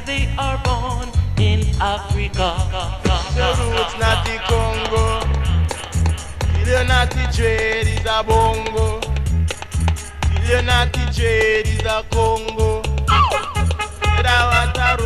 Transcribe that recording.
they are born in Africa. The roots not the Congo. The natty trade is a bongo. The natty trade is a Congo. The water